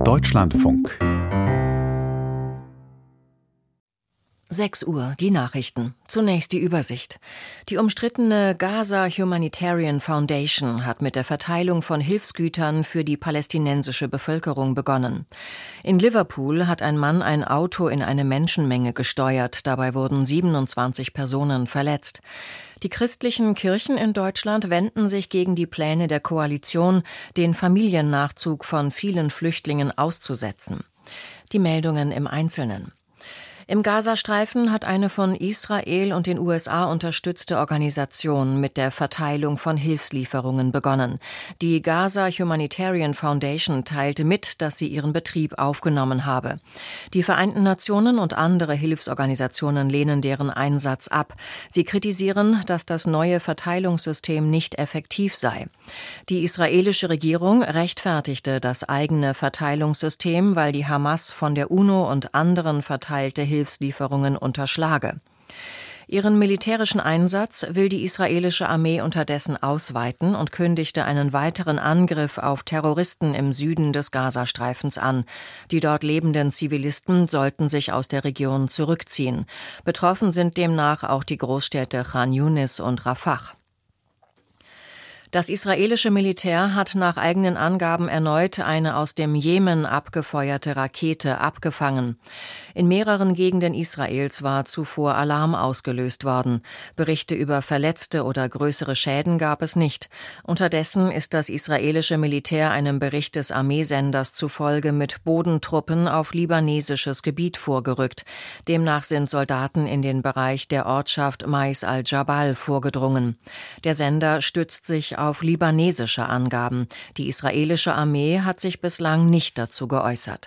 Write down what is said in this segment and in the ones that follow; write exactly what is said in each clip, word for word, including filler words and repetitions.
Deutschlandfunk. sechs Uhr, die Nachrichten. Zunächst die Übersicht. Die umstrittene Gaza Humanitarian Foundation hat mit der Verteilung von Hilfsgütern für die palästinensische Bevölkerung begonnen. In Liverpool hat ein Mann ein Auto in eine Menschenmenge gesteuert. Dabei wurden siebenundzwanzig Personen verletzt. Die christlichen Kirchen in Deutschland wenden sich gegen die Pläne der Koalition, den Familiennachzug von vielen Flüchtlingen auszusetzen. Die Meldungen im Einzelnen. Im Gazastreifen hat eine von Israel und den U S A unterstützte Organisation mit der Verteilung von Hilfslieferungen begonnen. Die Gaza Humanitarian Foundation teilte mit, dass sie ihren Betrieb aufgenommen habe. Die Vereinten Nationen und andere Hilfsorganisationen lehnen deren Einsatz ab. Sie kritisieren, dass das neue Verteilungssystem nicht effektiv sei. Die israelische Regierung rechtfertigte das eigene Verteilungssystem, weil die Hamas von der UNO und anderen verteilte Hilfslieferungen unterschlage. Ihren militärischen Einsatz will die israelische Armee unterdessen ausweiten und kündigte einen weiteren Angriff auf Terroristen im Süden des Gazastreifens an. Die dort lebenden Zivilisten sollten sich aus der Region zurückziehen. Betroffen sind demnach auch die Großstädte Khan Yunis und Rafah. Das israelische Militär hat nach eigenen Angaben erneut eine aus dem Jemen abgefeuerte Rakete abgefangen. In mehreren Gegenden Israels war zuvor Alarm ausgelöst worden. Berichte über Verletzte oder größere Schäden gab es nicht. Unterdessen ist das israelische Militär einem Bericht des Armeesenders zufolge mit Bodentruppen auf libanesisches Gebiet vorgerückt. Demnach sind Soldaten in den Bereich der Ortschaft Mais al-Jabal vorgedrungen. Der Sender stützt sich auf auf libanesische Angaben. Die israelische Armee hat sich bislang nicht dazu geäußert.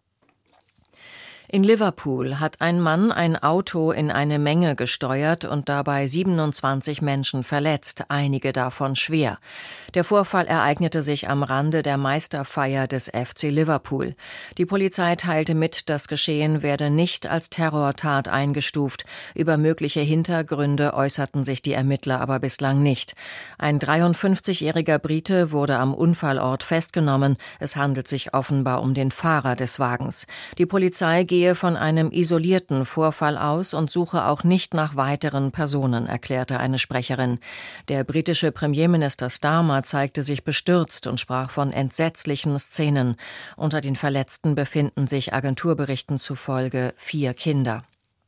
In Liverpool hat ein Mann ein Auto in eine Menge gesteuert und dabei siebenundzwanzig Menschen verletzt, einige davon schwer. Der Vorfall ereignete sich am Rande der Meisterfeier des F C Liverpool. Die Polizei teilte mit, das Geschehen werde nicht als Terrortat eingestuft. Über mögliche Hintergründe äußerten sich die Ermittler aber bislang nicht. Ein dreiundfünfzigjähriger Brite wurde am Unfallort festgenommen. Es handelt sich offenbar um den Fahrer des Wagens. Die Polizei gehe von einem isolierten Vorfall aus und suche auch nicht nach weiteren Personen, erklärte eine Sprecherin. Der britische Premierminister Starmer zeigte sich bestürzt und sprach von entsetzlichen Szenen. Unter den Verletzten befinden sich Agenturberichten zufolge vier Kinder.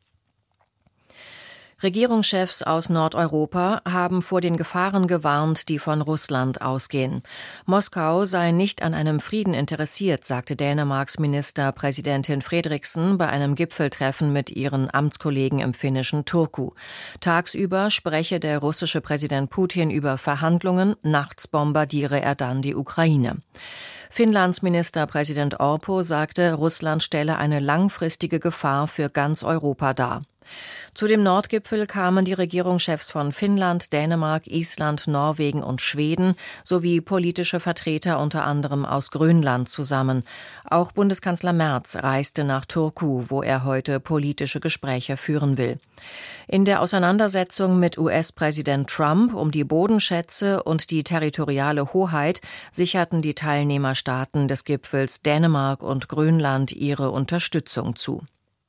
Regierungschefs aus Nordeuropa haben vor den Gefahren gewarnt, die von Russland ausgehen. Moskau sei nicht an einem Frieden interessiert, sagte Dänemarks Ministerpräsidentin Frederiksen bei einem Gipfeltreffen mit ihren Amtskollegen im finnischen Turku. Tagsüber spreche der russische Präsident Putin über Verhandlungen, nachts bombardiere er dann die Ukraine. Finnlands Ministerpräsident Orpo sagte, Russland stelle eine langfristige Gefahr für ganz Europa dar. Zu dem Nordgipfel kamen die Regierungschefs von Finnland, Dänemark, Island, Norwegen und Schweden sowie politische Vertreter unter anderem aus Grönland zusammen. Auch Bundeskanzler Merz reiste nach Turku, wo er heute politische Gespräche führen will. In der Auseinandersetzung mit U S-Präsident Trump um die Bodenschätze und die territoriale Hoheit sicherten die Teilnehmerstaaten des Gipfels Dänemark und Grönland ihre Unterstützung zu.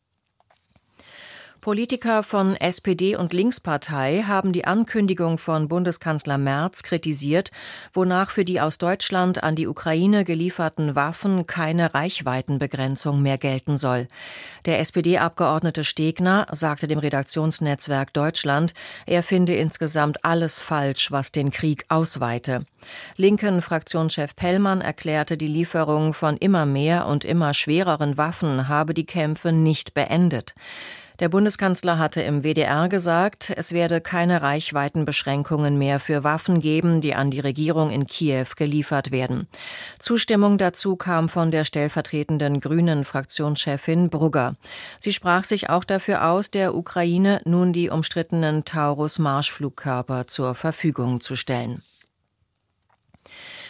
Politiker von S P D und Linkspartei haben die Ankündigung von Bundeskanzler Merz kritisiert, wonach für die aus Deutschland an die Ukraine gelieferten Waffen keine Reichweitenbegrenzung mehr gelten soll. Der S P D-Abgeordnete Stegner sagte dem Redaktionsnetzwerk Deutschland, er finde insgesamt alles falsch, was den Krieg ausweite. Linken Fraktionschef Pellmann erklärte, die Lieferung von immer mehr und immer schwereren Waffen habe die Kämpfe nicht beendet. Der Bundeskanzler hatte im W D R gesagt, es werde keine Reichweitenbeschränkungen mehr für Waffen geben, die an die Regierung in Kiew geliefert werden. Zustimmung dazu kam von der stellvertretenden Grünen-Fraktionschefin Brugger. Sie sprach sich auch dafür aus, der Ukraine nun die umstrittenen Taurus-Marschflugkörper zur Verfügung zu stellen.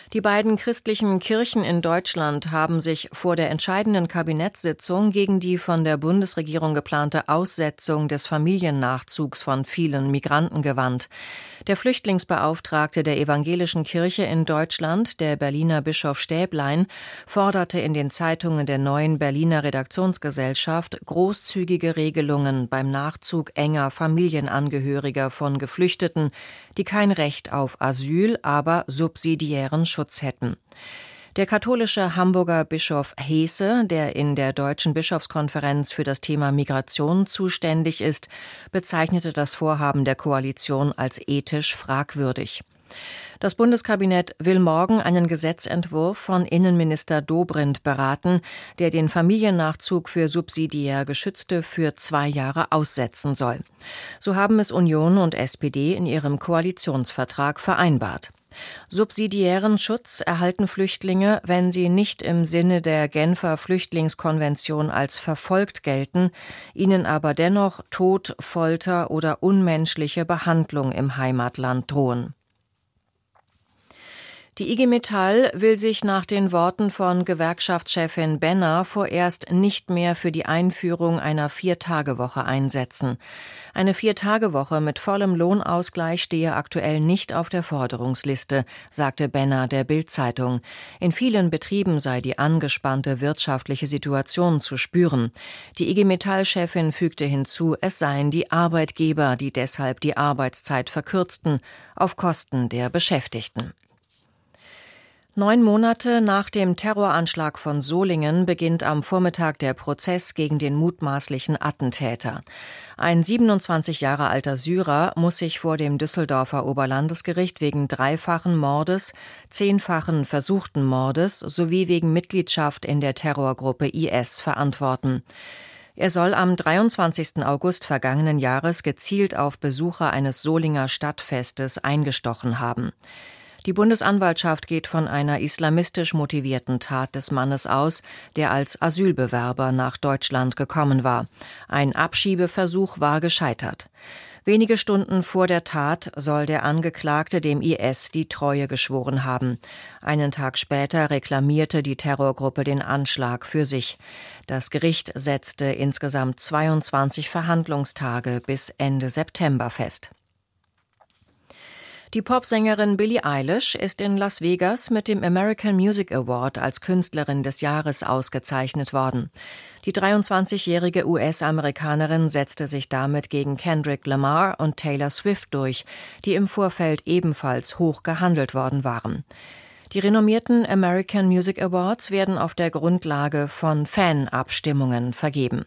Die beiden christlichen Kirchen in Deutschland haben sich vor der entscheidenden Kabinettssitzung gegen die von der Bundesregierung geplante Aussetzung des Familiennachzugs von vielen Migranten gewandt. Der Flüchtlingsbeauftragte der evangelischen Kirche in Deutschland, der Berliner Bischof Stäblein, forderte in den Zeitungen der Neuen Berliner Redaktionsgesellschaft großzügige Regelungen beim Nachzug enger Familienangehöriger von Geflüchteten, die kein Recht auf Asyl, aber subsidiären Schutz hätten. Der katholische Hamburger Bischof Heese, der in der Deutschen Bischofskonferenz für das Thema Migration zuständig ist, bezeichnete das Vorhaben der Koalition als ethisch fragwürdig. Das Bundeskabinett will morgen einen Gesetzentwurf von Innenminister Dobrindt beraten, der den Familiennachzug für subsidiär Geschützte für zwei Jahre aussetzen soll. So haben es Union und S P D in ihrem Koalitionsvertrag vereinbart. Subsidiären Schutz erhalten Flüchtlinge, wenn sie nicht im Sinne der Genfer Flüchtlingskonvention als verfolgt gelten, ihnen aber dennoch Tod, Folter oder unmenschliche Behandlung im Heimatland drohen. Die I G Metall will sich nach den Worten von Gewerkschaftschefin Benner vorerst nicht mehr für die Einführung einer Vier-Tage-Woche einsetzen. Eine Vier-Tage-Woche mit vollem Lohnausgleich stehe aktuell nicht auf der Forderungsliste, sagte Benner der Bild-Zeitung. In vielen Betrieben sei die angespannte wirtschaftliche Situation zu spüren. Die I G Metall-Chefin fügte hinzu, es seien die Arbeitgeber, die deshalb die Arbeitszeit verkürzten, auf Kosten der Beschäftigten. Neun Monate nach dem Terroranschlag von Solingen beginnt am Vormittag der Prozess gegen den mutmaßlichen Attentäter. Ein siebenundzwanzig Jahre alter Syrer muss sich vor dem Düsseldorfer Oberlandesgericht wegen dreifachen Mordes, zehnfachen versuchten Mordes sowie wegen Mitgliedschaft in der Terrorgruppe I S verantworten. Er soll am dreiundzwanzigsten August vergangenen Jahres gezielt auf Besucher eines Solinger Stadtfestes eingestochen haben. Die Bundesanwaltschaft geht von einer islamistisch motivierten Tat des Mannes aus, der als Asylbewerber nach Deutschland gekommen war. Ein Abschiebeversuch war gescheitert. Wenige Stunden vor der Tat soll der Angeklagte dem I S die Treue geschworen haben. Einen Tag später reklamierte die Terrorgruppe den Anschlag für sich. Das Gericht setzte insgesamt zweiundzwanzig Verhandlungstage bis Ende September fest. Die Popsängerin Billie Eilish ist in Las Vegas mit dem American Music Award als Künstlerin des Jahres ausgezeichnet worden. Die dreiundzwanzigjährige U S-Amerikanerin setzte sich damit gegen Kendrick Lamar und Taylor Swift durch, die im Vorfeld ebenfalls hoch gehandelt worden waren. Die renommierten American Music Awards werden auf der Grundlage von Fanabstimmungen vergeben.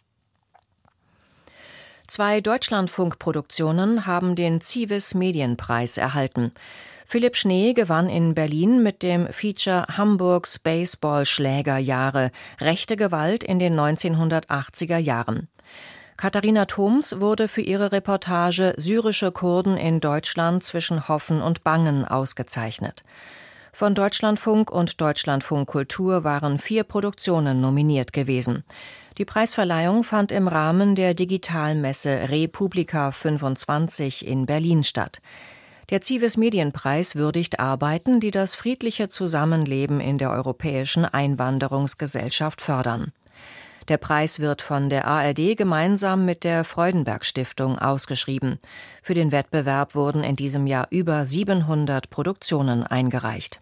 Zwei Deutschlandfunk-Produktionen haben den Zivis Medienpreis erhalten. Philipp Schnee gewann in Berlin mit dem Feature Hamburgs Baseball-Schlägerjahre – Rechte Gewalt in den neunzehnhundertachtziger Jahren. Katharina Thoms wurde für ihre Reportage Syrische Kurden in Deutschland zwischen Hoffen und Bangen ausgezeichnet. Von Deutschlandfunk und Deutschlandfunk Kultur waren vier Produktionen nominiert gewesen. Die Preisverleihung fand im Rahmen der Digitalmesse Republika fünfundzwanzig in Berlin statt. Der Zivis Medienpreis würdigt Arbeiten, die das friedliche Zusammenleben in der europäischen Einwanderungsgesellschaft fördern. Der Preis wird von der A R D gemeinsam mit der Freudenberg Stiftung ausgeschrieben. Für den Wettbewerb wurden in diesem Jahr über siebenhundert Produktionen eingereicht.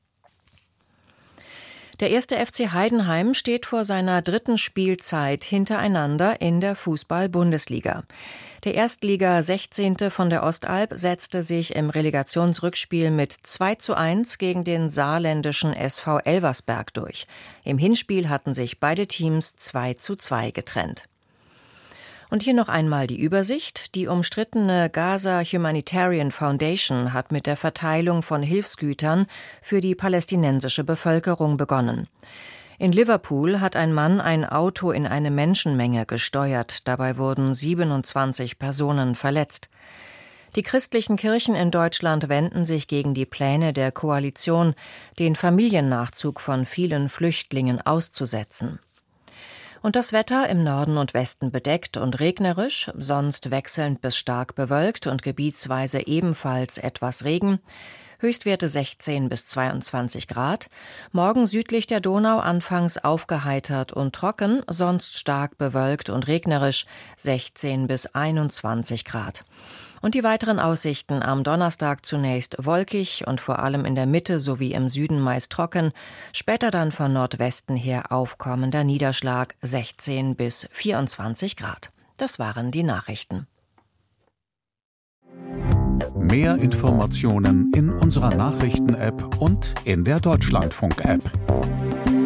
Der erste F C Heidenheim steht vor seiner dritten Spielzeit hintereinander in der Fußball-Bundesliga. Der Erstliga-sechzehnte von der Ostalb setzte sich im Relegationsrückspiel mit zwei zu eins gegen den saarländischen S V Elversberg durch. Im Hinspiel hatten sich beide Teams zwei zu zwei getrennt. Und hier noch einmal die Übersicht. Die umstrittene Gaza Humanitarian Foundation hat mit der Verteilung von Hilfsgütern für die palästinensische Bevölkerung begonnen. In Liverpool hat ein Mann ein Auto in eine Menschenmenge gesteuert. Dabei wurden siebenundzwanzig Personen verletzt. Die christlichen Kirchen in Deutschland wenden sich gegen die Pläne der Koalition, den Familiennachzug von vielen Flüchtlingen auszusetzen. Und das Wetter im Norden und Westen bedeckt und regnerisch, sonst wechselnd bis stark bewölkt und gebietsweise ebenfalls etwas Regen. Höchstwerte sechzehn bis zweiundzwanzig Grad. Morgen südlich der Donau anfangs aufgeheitert und trocken, sonst stark bewölkt und regnerisch, sechzehn bis einundzwanzig Grad. Und die weiteren Aussichten: am Donnerstag zunächst wolkig und vor allem in der Mitte sowie im Süden meist trocken, später dann von Nordwesten her aufkommender Niederschlag, sechzehn bis vierundzwanzig Grad. Das waren die Nachrichten. Mehr Informationen in unserer Nachrichten-App und in der Deutschlandfunk-App.